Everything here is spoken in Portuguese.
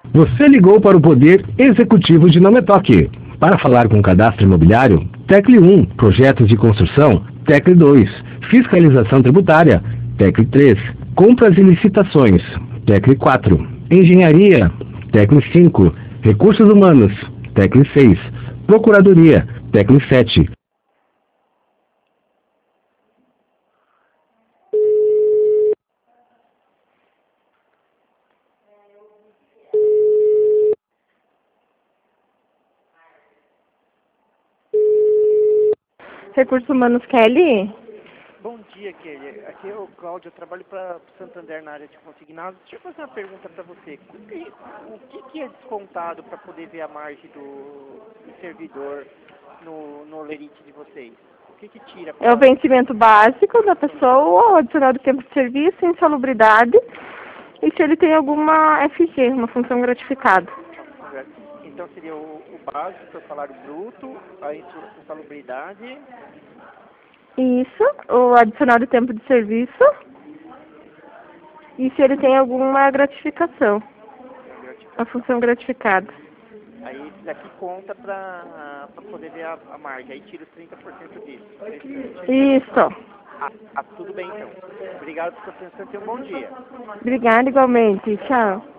Você ligou para o Poder Executivo de Não Me Toque. Para falar com o cadastro imobiliário, tecle 1. Projetos de construção, tecle 2. Fiscalização tributária, tecle 3. Compras e licitações, tecle 4. Engenharia, tecle 5. Recursos humanos, tecle 6. Procuradoria, tecle 7. Recursos Humanos, Kelly? Bom dia, Kelly. Aqui é o Cláudio, eu trabalho para o Santander na área de consignados. Deixa eu fazer uma pergunta para você. O que é descontado para poder ver a margem do servidor no lerite de vocês? O que tira? É o vencimento básico da pessoa, o adicional do tempo de serviço, insalubridade e se ele tem alguma FG, uma função gratificada. Então seria o básico, o salário bruto, a insalubridade. Isso, o adicional de tempo de serviço e se ele tem alguma gratificação, a função gratificada. Aí esse daqui conta para poder ver a margem, aí tira os 30% disso. Isso. Tudo bem então. Obrigado por sua atenção e tenha um bom dia. Obrigada igualmente. Tchau.